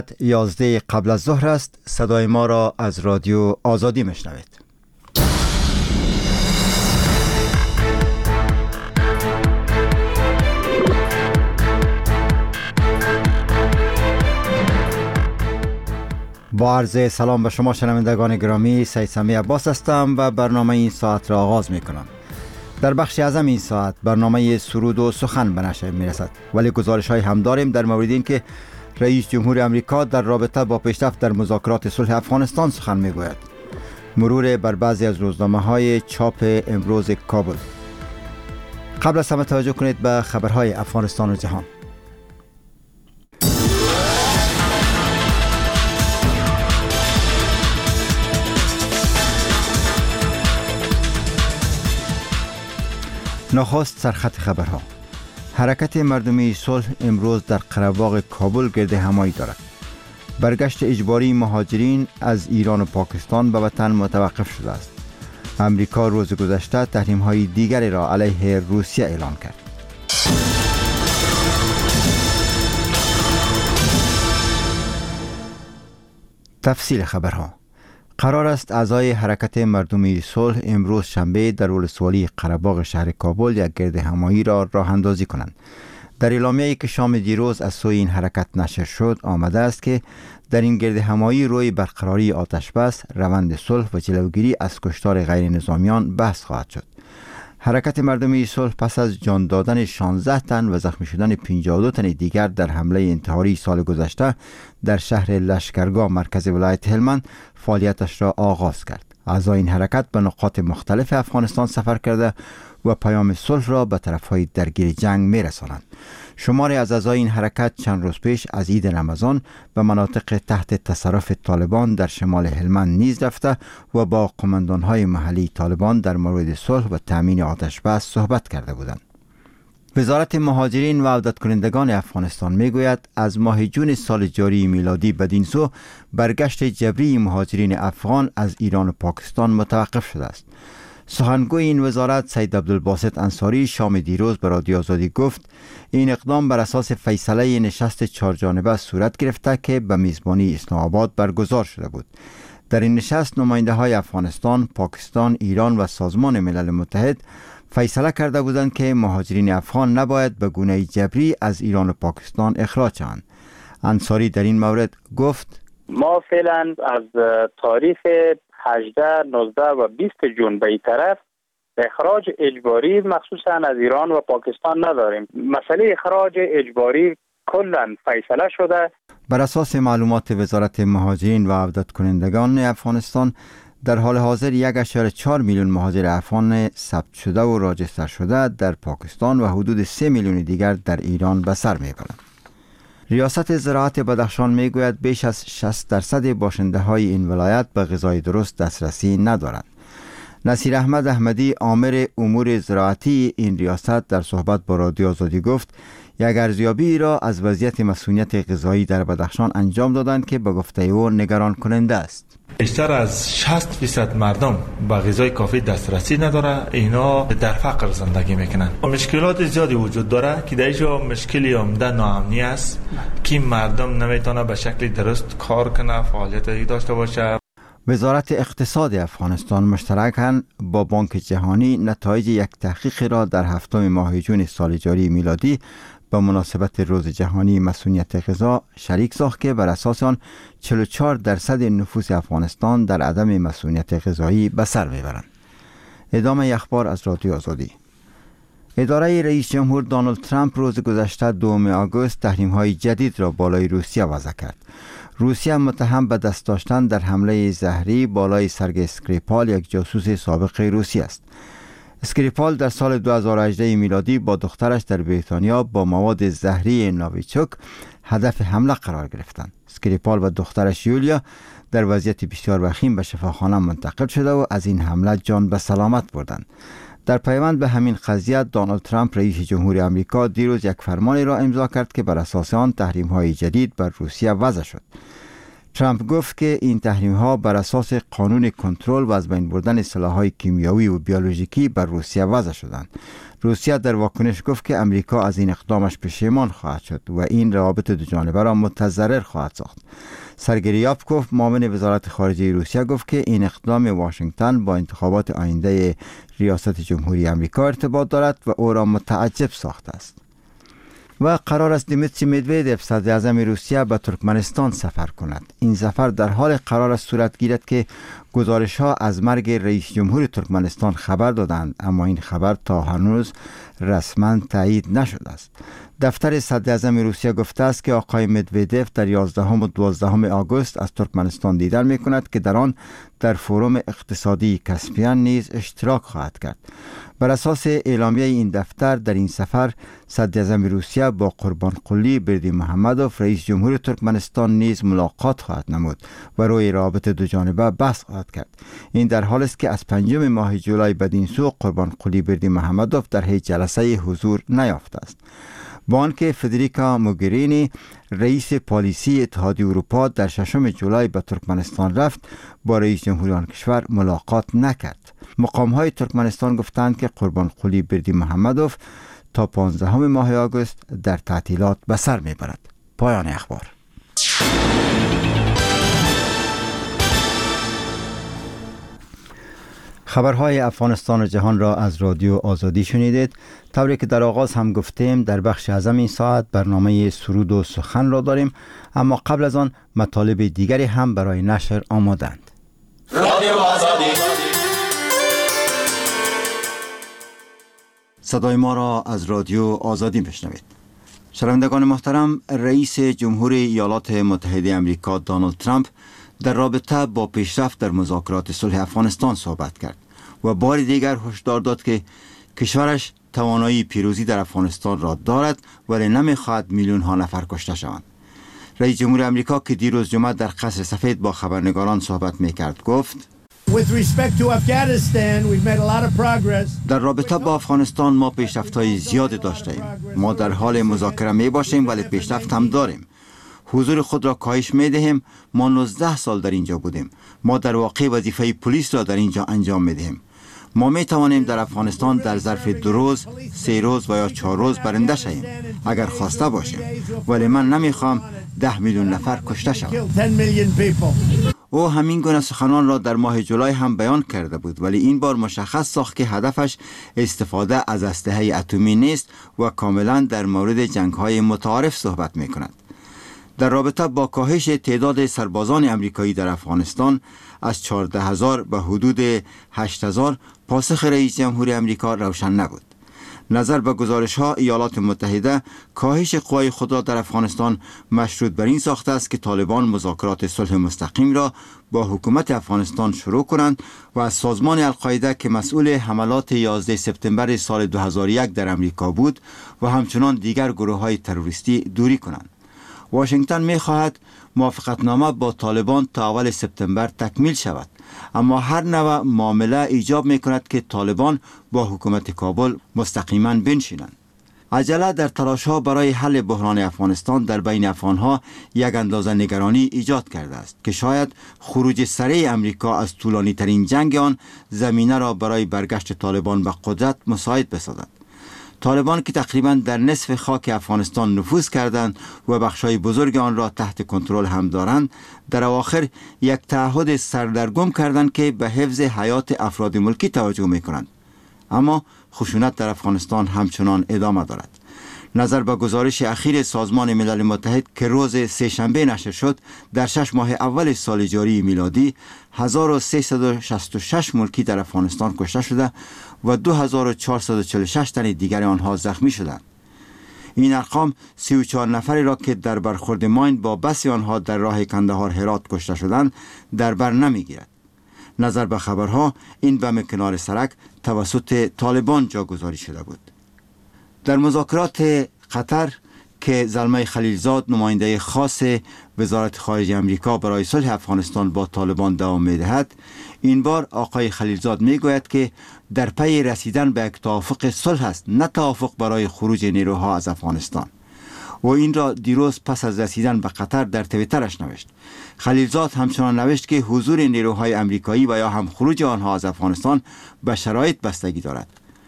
11 قبل از ظهر است. صدای ما را از رادیو آزادی میشنوید. با عرض سلام به شما شنوندگان گرامی، سید سمی عباس هستم و برنامه این ساعت را آغاز می کنم. در بخش اعظم این ساعت برنامه سرود و سخن به نشر می رسد، ولی گزارش های هم داریم در مورد این که رئیس جمهور امریکا در رابطه با پیشرفت در مذاکرات صلح افغانستان سخن می گوید. مرور بر بعضی از روزنامه های چاپ امروز کابل. قبل از همه توجه کنید به خبرهای افغانستان و جهان. نخست سرخط خبرها. حرکت مردمی صلح امروز در قره‌باغ کابل گرد همایی دارد. برگشت اجباری مهاجرین از ایران و پاکستان به وطن متوقف شده است. امریکا روز گذشته تحریم‌های دیگری را علیه روسیه اعلام کرد. تفصیل خبرها. قرار است اعضای حرکت مردمی صلح امروز شنبه در ولسوالی قره‌باغ شهر کابل یک گرد همایی را راه اندازی کنند. در اعلامیه‌ای که شام دیروز از سوی این حرکت نشر شد آمده است که در این گرد همایی روی برقراری آتش بس، روند صلح و جلوگیری از کشتار غیر نظامیان بحث خواهد شد. حرکت مردمی صلح پس از جان دادن 16 تن و زخمی شدن 52 تن دیگر در حمله انتحاری سال گذشته در شهر لشکرگاه مرکز ولایت هلمند فعالیتش را آغاز کرد. اعضای این حرکت به نقاط مختلف افغانستان سفر کرده و پیام صلح را به طرفهای درگیر جنگ می‌رسانند. شماری از اعضای این حرکت چند روز پیش از عید رمضان به مناطق تحت تصرف طالبان در شمال هلمند نیز رفته و با قماندان‌های محلی طالبان در مورد صلح و تامین آتش بس صحبت کرده بودند. وزارت مهاجرین و عودت کنندگان افغانستان میگوید از ماه جون سال جاری میلادی بدین سو برگشت جبری مهاجرین افغان از ایران و پاکستان متوقف شده است. سخنگوی این وزارت سید عبدالباسط انصاری شام دیروز به رادیو آزادی گفت این اقدام بر اساس فیصله نشست 4 جانبه صورت گرفته که به میزبانی اسلام آباد برگزار شده بود. در این نشست نماینده های افغانستان، پاکستان، ایران و سازمان ملل متحد فیصله کرده بودند که مهاجرین افغان نباید به گونه جبری از ایران و پاکستان اخراج شوند. انصاری در این مورد گفت ما فعلا از تاریخ 18، 19 و 20 جون به این طرف اخراج اجباری مخصوصا از ایران و پاکستان نداریم. مسئله اخراج اجباری کلا فیصله شده. بر اساس معلومات وزارت مهاجرین و عودت کنندگان افغانستان در حال حاضر 1.4 میلیون مهاجر افغان ثبت شده و راجستر شده در پاکستان و حدود 3 میلیون دیگر در ایران به سر میبرند. ریاست زراعت بدخشان میگوید بیش از 60% باشنده های این ولایت به غذای درست دسترسی ندارند. نصیر احمد احمدی آمر امور زراعتی این ریاست در صحبت با رادیو آزادی گفت یک ارزیابی را از وضعیت مسئولیت غذایی در بدخشان انجام دادند که به گفته او نگران کننده است. بیشتر از 60% مردم به غذای کافی دسترسی نداره. اینا در فقر زندگی میکنن. مشکلات زیادی وجود داره که درشو مشکلی عمده ناامنی است که مردم نمیتونه به شکل درست کار کنه، فعالیتی داشته باشه. وزارت اقتصاد افغانستان مشترکاً با بانک جهانی نتایج یک تحقیق را در 7 ماه جون سال جاری میلادی به مناسبت روز جهانی مسئولیت غذا شریک ساخت که بر اساس آن 44% نفوس افغانستان در عدم مسئولیت غذایی به سر میبرند. ادامه اخبار از رادیو آزادی. اداره رئیس جمهور دونالد ترامپ روز گذشته 2 آگوست تحریم‌های جدید را بالای روسیه وضع کرد. روسیه متهم به دست داشتن در حمله زهری بالای سرگئی اسکریپال، یک جاسوس سابق روسی است. اسکریپال در سال 2018 میلادی با دخترش در بریتانیا با مواد زهری نویچوک هدف حمله قرار گرفتند. اسکریپال و دخترش یولیا در وضعیت بسیار وخیم به شفاخانه منتقل شده و از این حمله جان به سلامت بردند. در پیوند به همین قضیه دونالد ترامپ رئیس جمهور آمریکا دیروز یک فرمانی را امضا کرد که بر اساس آن تحریم‌های جدید بر روسیه وضع شد. ترامپ گفت که این تحریم‌ها بر اساس قانون کنترل و از بین بردن سلاح‌های کیمیایی و بیولوژیکی بر روسیه وضع شدند. روسیه در واکنش گفت که امریکا از این اقدامش پشیمان خواهد شد و این روابط دو جانبه را متضرر خواهد ساخت. سرگئی یابکوف معاون وزارت خارجه روسیه گفت که این اقدام واشنگتن با انتخابات آینده ریاست جمهوری امریکا ارتباط دارد و او را متعجب ساخته است. و قرار است دیمیتری مدودوف صدر اعظم روسیه به ترکمنستان سفر کند. این سفر در حال قرار است صورت گیرد که گزارش ها از مرگ رئیس جمهور ترکمنستان خبر دادند، اما این خبر تا هنوز رسما تایید نشده است. دفتر صدر اعظم روسیه گفته است که آقای مدودوف در 11 و 12 آگوست از ترکمنستان دیدار می کند که در آن در فروم اقتصادی کاسپیان نیز اشتراک خواهد کرد. بر اساس اعلامیه این دفتر در این سفر صدر اعظم روسیه با قربانقلی بردیمحمدوف رئیس جمهور ترکمنستان نیز ملاقات خواهد نمود و روی روابط دو جانبه بحث خواهد کرد. این در حالی است که از 5 ماه جولای بدین سو قربانقلی بردیمحمدوف در هیچ جلسه حضور نیافته است. با آنکه فدریکا موگرینی رئیس پالیسی اتحادیه اروپا در 6 جولای به ترکمنستان رفت، با رئیس جمهور آن کشور ملاقات نکرد. مقام‌های ترکمنستان گفتند که قربانقلی بردیمحمدوف تا 15 ماه آگوست در تعطیلات به سر میبرد. پایان اخبار. خبرهای افغانستان و جهان را از رادیو آزادی شنیدید. طوری که در آغاز هم گفتیم در بخش اعظم این ساعت برنامه سرود و سخن را داریم، اما قبل از آن مطالب دیگری هم برای نشر آمادند. رادیو آزادی. صدای ما را از رادیو آزادی بشنوید. شنوندگان محترم، رئیس جمهور ایالات متحده آمریکا دونالد ترامپ در رابطه با پیشرفت در مذاکرات صلح افغانستان صحبت کرد و بار دیگر هشدار داد که کشورش توانایی پیروزی در افغانستان را دارد ولی نمیخواهد میلیون ها نفر کشته شوند. رئیس جمهور آمریکا که دیروز جمعه در قصر سفید با خبرنگاران صحبت میکرد گفت در رابطه با افغانستان ما پیشرفت‌های زیاد داشتیم. ما در حال مذاکره می باشیم ولی پیشرفت هم داریم. حضور خود را کاهش می دهیم. ما 19 سال در اینجا بودیم. ما در واقع وظیفه پلیس را در اینجا انجام می دهیم. ما می توانیم در افغانستان در ظرف 2 روز، 3 روز و یا 4 روز برنده شویم اگر خواسته باشیم، ولی من نمی خواهم 10 میلیون نفر کشته شوند. او همین گونه سخنان را در ماه جولای هم بیان کرده بود، ولی این بار مشخص ساخت که هدفش استفاده از اسلحه اتمی نیست و کاملا در مورد جنگ‌های متعارف صحبت می کند. در رابطه با کاهش تعداد سربازان امریکایی در افغانستان از 14,000 به حدود 8,000 پاسخ رئیس جمهور امریکا روشن نبود. نظر به گزارش‌ها ایالات متحده کاهش قوای خود را در افغانستان مشروط بر این ساخته است که طالبان مذاکرات صلح مستقیم را با حکومت افغانستان شروع کنند و از سازمان القاعده که مسئول حملات 11 سپتامبر سال 2001 در امریکا بود و همچنان دیگر گروه‌های تروریستی دوری کنند. واشنگتن می‌خواهد موافقتنامه با طالبان تا اول سپتامبر تکمیل شود، اما هر نوع معامله ایجاب می‌کند که طالبان با حکومت کابل مستقیما بنشینند. عجله در تلاش‌ها برای حل بحران افغانستان در بین افغان‌ها یک اندازه نگرانی ایجاد کرده است که شاید خروج سریع امریکا از طولانی‌ترین جنگ آن زمینه را برای برگشت طالبان به قدرت مساعد بسازد. طالبان که تقریبا در نصف خاک افغانستان نفوذ کردند و بخشای بزرگ آن را تحت کنترل هم دارند، در اواخر یک تعهد سردرگم کردند که به حفظ حیات افراد ملکی توجه می‌کنند. اما خشونت در افغانستان همچنان ادامه دارد. نظر به گزارش اخیر سازمان ملل متحد که روز سه‌شنبه نشر شد، در 6 ماه اول سال جاری میلادی 1366 ملکی در افغانستان کشته شده و 2446 تن دیگر آنها زخمی شدند. این ارقام 34 نفری را که در برخورد ماین با بس آنها در راه کندهار هرات کشته شدند در بر نمیگیرد. نظر به خبرها این بم کنار سرک توسط طالبان جاگذاری شده بود. در مذاکرات قطر که زلمه خلیلزاد نماینده خاص وزارت خارجه آمریکا برای صلح افغانستان با طالبان دوام می‌دهد، این بار آقای خلیلزاد میگوید که در پی رسیدن به یک توافق صلح است، نه توافق برای خروج نیروها از افغانستان. و این را دیروز پس از رسیدن به قطر در توییترش نوشت. خلیلزاد همچنان نوشت که حضور نیروهای امریکایی و یا هم خروج آنها از افغانستان به شرایط بستگی دارد.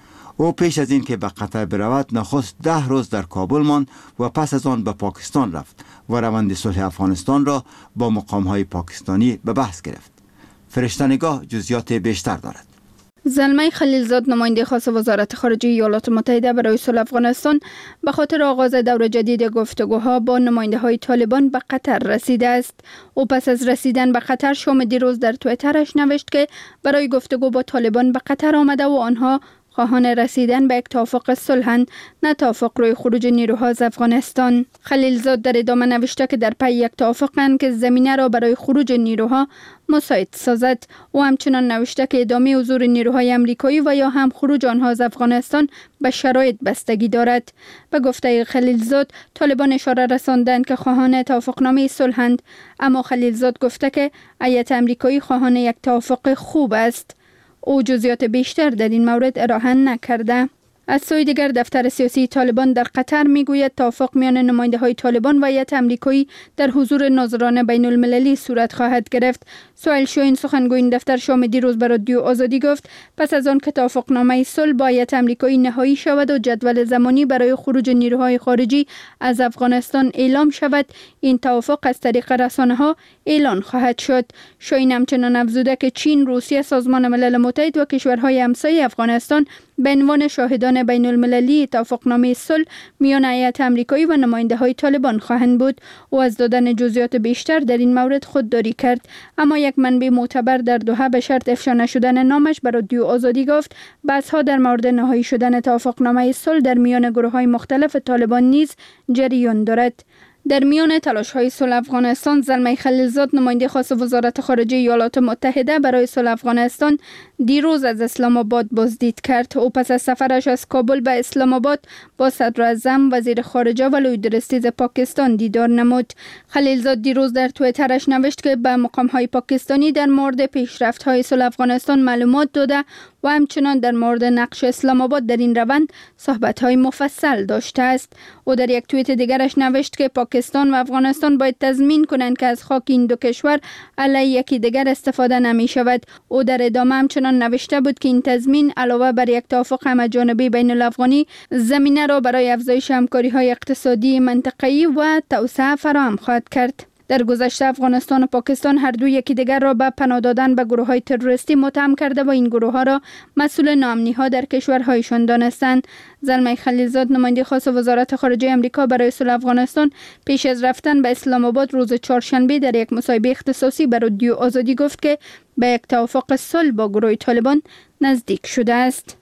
او پیش از این که به قطر برود نخست 10 روز در کابل ماند و پس از آن به پاکستان رفت و روند صلح افغانستان را با مقام‌های پاکستانی به بحث گرفت. فرشته‌نگاه جزئیات بیشتر دارد. زلمه خلیلزاد نماینده خاص وزارت خارجه ایالات متحده برای صلح افغانستان به خاطر آغاز دور جدید گفتگوها با نماینده‌های طالبان به قطر رسیده است. او پس از رسیدن به قطر شام دیروز در توییترش نوشت که برای گفتگو با طالبان به قطر آمده و آنها خواهان رسیدن به یک توافق صلح نه توافق روی خروج نیروها از افغانستان. خلیلزاد در ادامه نوشته که در پی یک توافقند که زمینه را برای خروج نیروها مساعد سازد. او همچنان نوشته که ادامه حضور نیروهای امریکایی و یا هم خروج آنها از افغانستان به شرایط بستگی دارد. به گفته خلیلزاد طالبان اشاره رساندند که خواهان توافقنامه صلحند، اما خلیلزاد گفته که هیئت امریکایی خواهان یک توافق خوب است. او جزئیات بیشتر در این مورد ارائه نکرده. از سوی دیگر دفتر سیاسی طالبان در قطر میگوید توافق میان نماینده‌های طالبان و هیئت امریکایی در حضور ناظران بین المللی صورت خواهد گرفت. سهیل شاهین سخنگوی این دفتر شام دیروز به رادیو آزادی گفت پس از آن که توافقنامه صلح با هیئت امریکایی نهایی شود و جدول زمانی برای خروج نیروهای خارجی از افغانستان اعلام شود، این توافق از طریق رسانه‌ها اعلان خواهد شد. شاهین همچنان افزوده که چین، روسیه، سازمان ملل متحد و کشورهای همسایه افغانستان به عنوان شاهدان بین المللی توافقنامه صلح میان هیئت امریکایی و نماینده‌های طالبان خواهند بود. او از دادن جزئیات بیشتر در این مورد خودداری کرد، اما یک منبع معتبر در دوحه به شرط افشا نشدن نامش بر رادیو آزادی گفت بحث‌ها در مورد نهایی شدن توافقنامه صلح در میان گروه‌های مختلف طالبان نیز جریان دارد. در میان تلاش‌های صلح افغانستان، زلمه خلیلزاد نماینده خاص وزارت خارجه ایالات متحده برای صلح افغانستان دیروز از اسلام آباد بازدید کرد. او پس از سفرش از کابل به اسلام آباد با صدر اعظم، وزیر خارجه و لویدرستیز پاکستان دیدار نمود. خلیلزاد دیروز در توییترش نوشت که به مقام‌های پاکستانی در مورد پیشرفت‌های صلح افغانستان معلومات داده و همچنان در مورد نقش اسلام آباد در این روند صحبت‌های مفصل داشته است. او در یک توییت دیگرش نوشت که پاکستان و افغانستان باید تضمین کنند که از خاک این دو کشور علیه یکی دیگر استفاده نمی شود. او در ادامه همچنان نوشته بود که این تضمین علاوه بر یک توافق همه‌جانبه بین الافغانی زمینه را برای افزایش همکاری‌های اقتصادی منطقه‌ای و توسعه فراهم خواهد کرد. در گذشته افغانستان و پاکستان هر دو یکدیگر را به پناه دادن به گروه‌های تروریستی متهم کرده و این گروه‌ها را مسئول ناامنی‌ها در کشورهایشان دانستند. زلمه خلیلزاد نماینده خاص وزارت خارجه آمریکا برای صلح افغانستان پیش از رفتن به اسلام آباد روز چهارشنبه در یک مصاحبه اختصاصی به رادیو آزادی گفت که به یک توافق صلح با گروه طالبان نزدیک شده است.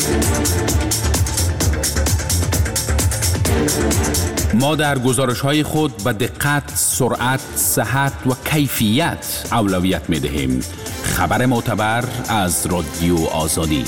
ما در گزارش‌های خود به دقت، سرعت، صحت و کیفیت اولویت می‌دهیم. خبر معتبر از رادیو آزادی.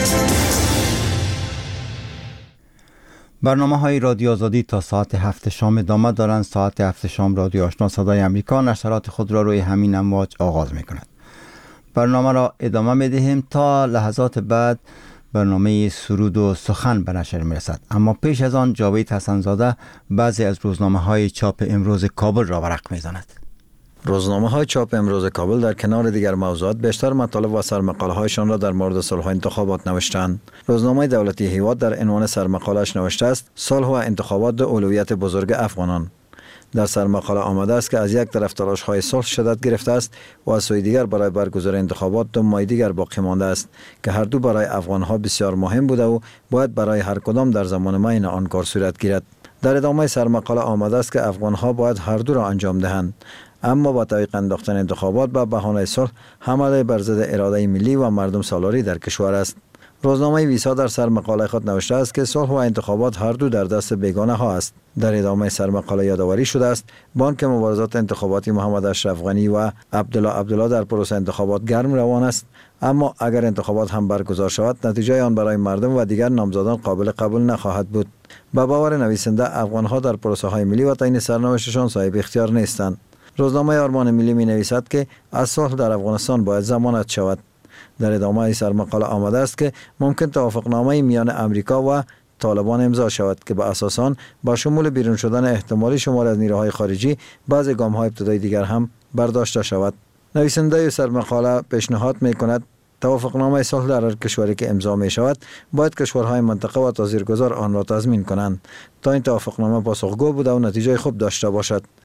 برنامه‌های رادیو آزادی تا ساعت 7 شام ادامه دارند. ساعت 7 شام رادیو آشنا صدای امریکا نشرات خود را روی همین امواج آغاز می‌کند. برنامه را ادامه می‌دهیم تا لحظات بعد. برنامه سرود و سخن به نشر میرسد، اما پیش از آن جاوید حسن‌زاده بعضی از روزنامه‌های چاپ امروز کابل را ورق می‌زند. روزنامه‌های چاپ امروز کابل در کنار دیگر موضوعات بیشتر مطالب و سرمقاله‌هایشان را در مورد صلح و انتخابات نوشتند. روزنامه دولتی هیواد در عنوان سرمقاله‌اش نوشته است: صلح و انتخابات اولویت بزرگ افغانان. در سرمقاله آمده است که از یک طرف تلاش‌های صلح شدت گرفته است و از سوی دیگر برای برگزاری انتخابات 2 ماه دیگر باقی مانده است که هر دو برای افغان‌ها بسیار مهم بوده و باید برای هر کدام در زمان معین آن کار صورت گیرد. در ادامه سرمقاله آمده است که افغان‌ها باید هر دو را انجام دهند، اما با تعویق انداختن انتخابات به بهانه صلح حمله بر ضد اراده ملی و مردم سالاری در کشور است. روزنامه ویسا در سرمقاله خود نوشته است که صلح و انتخابات هر دو در دست بیگانه ها است. در ادامه سرمقاله یادآوری شده است بانک مبارزات انتخاباتی محمد اشرف غنی و عبدالله در پروسه انتخابات گرم روان است، اما اگر انتخابات هم برگزار شود نتیجه آن برای مردم و دیگر نامزدان قابل قبول نخواهد بود. به باور نویسنده افغان‌ها در پروسه های ملی و تعیین سرنوشتشان صاحب اختیار نیستند. روزنامه آرمان ملی می نویسد که از صلح در افغانستان باید ضمانت شود. در ادامه سرمقاله آمده است که ممکن توافقنامه میان امریکا و طالبان امضا شود که به اساس آن با شمول بیرون شدن احتمالی شمار از نیروهای خارجی بعضی گام‌های ابتدایی دیگر هم برداشته شود. نویسنده سرمقاله پیشنهاد می‌کند توافقنامه صلح در هر کشوری که امضا می شود باید کشورهای منطقه و تاثیرگذار آن را تضمین کنند تا این توافقنامه پاسخگو بوده و نتیجه خوب داشته باشد.